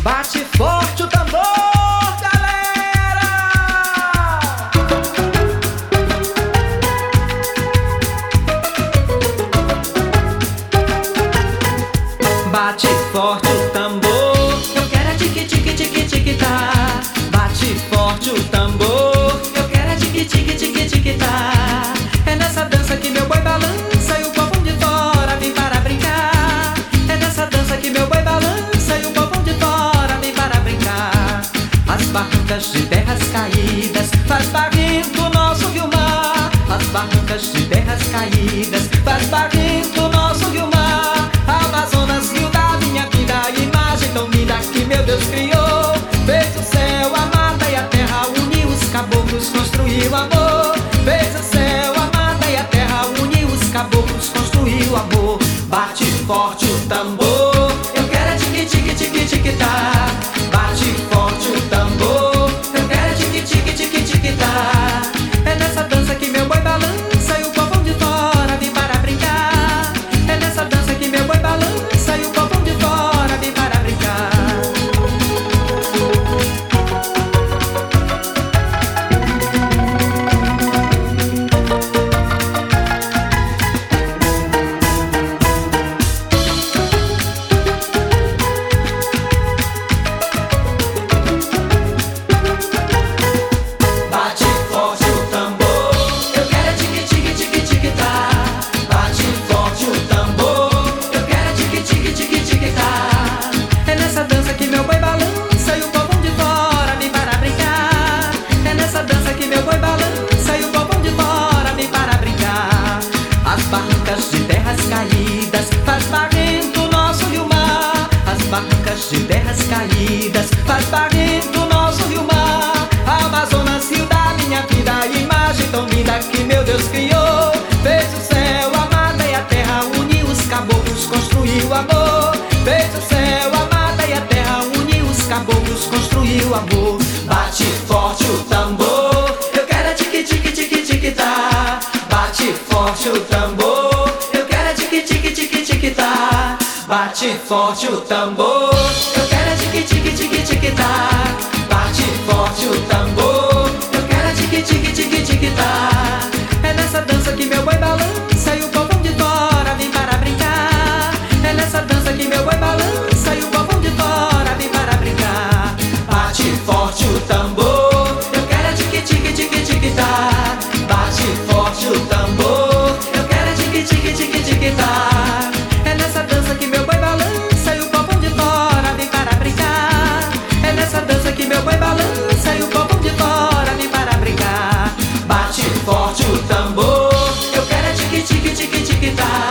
Bate forte o tambor, galera! Bate forte o tambor, eu quero é tique tique tique tique tá. Bate forte o tambor, eu quero é tique tique tique tique tá. É nessa dança que meu boi balança e o povão de fora vem para brincar. É nessa dança que meu boi balança e o povão de fora vem para brincar. As barrancas de terras caídas faz barrento nosso rio-mar. As barrancas de terras caídas faz barrento nosso rio-mar. Amazonas, rio da minha vida, imagem tão linda que meu Deus criou. Fez o céu, a mata e a terra, uniu os caboclos, construiu amor. Fez o céu, a mata e a terra, uniu os caboclos, construiu amor. Bate forte o tambor, eu quero é tique tique tique tique tá. Bate forte o tambor, eu quero é tique tique tique tique tá. É nessa dança que meu boi balança e o povão de fora vem para brincar. É nessa dança que meu boi balança e o povão de fora vem para brincar. Bate forte o tambor, eu quero é tique tique tique tique tá. Bate forte o tambor, eu quero é tique tique tique tique tá. É nessa dança que meu boi balança e o povão de fora vem para brincar. É nessa dança que meu boi balança e o povão de fora vem para brincar. As barrancas de terras caídas faz barrento nosso rio-mar. As barrancas de terras caídas faz barrento nosso rio-mar. Amazonas, rio da minha vida, imagem tão linda que meu Deus criou. Fez o céu, a mata e a terra, uniu os caboclos, construiu amor. Fez o céu, a mata e a terra, uniu os caboclos, construiu amor. Bate forte o tambor, eu quero é tique tique tique tique tá. Bate forte o tambor, eu quero é tique tique tique tique tá. Bate forte o tambor, eu quero é tique tique tique tique tá. Bate forte o tambor, eu quero é tique tique tique tique tá. É nessa dança que meu boi balança e o povão de fora vem para brincar. É nessa dança que meu boi balança e o povão de fora vem para brincar. Bate forte o tambor, eu quero é tique tique tique tique tá. Bate forte o tambor, eu quero é tique tique tique tique tá. É nessa dança que meu boi balança e o povão de fora vem para brincar. É nessa dança que meu boi balança e o povão de fora vem para brincar. Bate forte o tambor, eu quero é tique tique tique tique tá.